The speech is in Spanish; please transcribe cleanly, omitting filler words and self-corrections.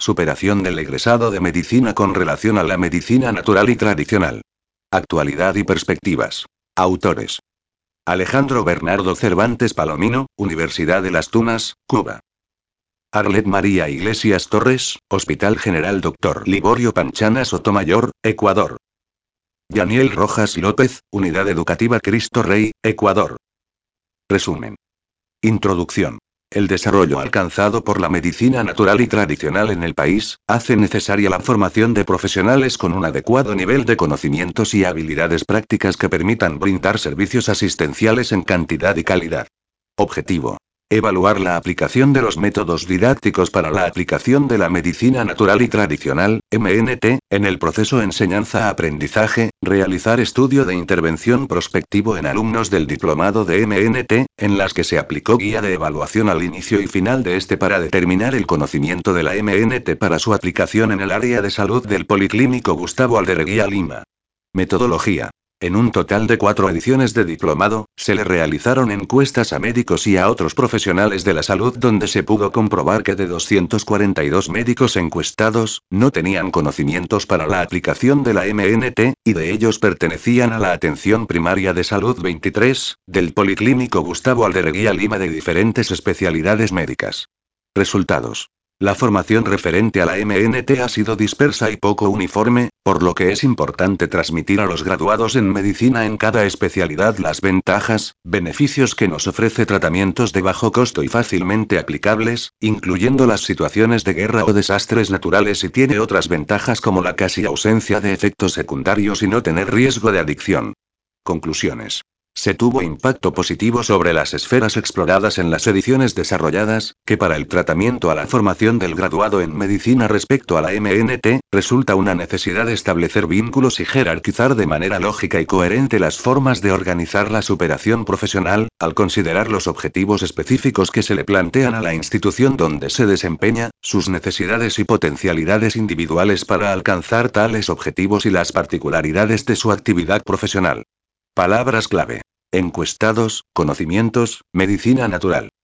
Superación del egresado de medicina con relación a la medicina natural y tradicional. Actualidad y perspectivas. Autores. Alejandro Bernardo Cervantes Palomino, Universidad de Las Tunas, Cuba. Arlet María Iglesias Torres, Hospital General Dr. Liborio Panchana Sotomayor, Ecuador. Daniel Rojas López, Unidad Educativa Cristo Rey, Ecuador. Resumen. Introducción. El desarrollo alcanzado por la medicina natural y tradicional en el país, hace necesaria la formación de profesionales con un adecuado nivel de conocimientos y habilidades prácticas que permitan brindar servicios asistenciales en cantidad y calidad. Objetivo. Evaluar la aplicación de los métodos didácticos para la aplicación de la medicina natural y tradicional, MNT, en el proceso enseñanza-aprendizaje, realizar estudio de intervención prospectivo en alumnos del diplomado de MNT, en las que se aplicó guía de evaluación al inicio y final de este para determinar el conocimiento de la MNT para su aplicación en el área de salud del Policlínico Gustavo Aldereguía Lima. Metodología. En un total de 4 ediciones de diplomado, se le realizaron encuestas a médicos y a otros profesionales de la salud donde se pudo comprobar que de 242 médicos encuestados, no tenían conocimientos para la aplicación de la MNT, y de ellos pertenecían a la atención primaria de salud 23, del Policlínico Gustavo Aldereguía Lima de diferentes especialidades médicas. Resultados. La formación referente a la MNT ha sido dispersa y poco uniforme, por lo que es importante transmitir a los graduados en medicina en cada especialidad las ventajas, beneficios que nos ofrece tratamientos de bajo costo y fácilmente aplicables, incluyendo las situaciones de guerra o desastres naturales y tiene otras ventajas como la casi ausencia de efectos secundarios y no tener riesgo de adicción. Conclusiones. Se tuvo impacto positivo sobre las esferas exploradas en las ediciones desarrolladas, que para el tratamiento a la formación del graduado en medicina respecto a la MNT, resulta una necesidad establecer vínculos y jerarquizar de manera lógica y coherente las formas de organizar la superación profesional, al considerar los objetivos específicos que se le plantean a la institución donde se desempeña, sus necesidades y potencialidades individuales para alcanzar tales objetivos y las particularidades de su actividad profesional. Palabras clave. Encuestados, conocimientos, medicina natural.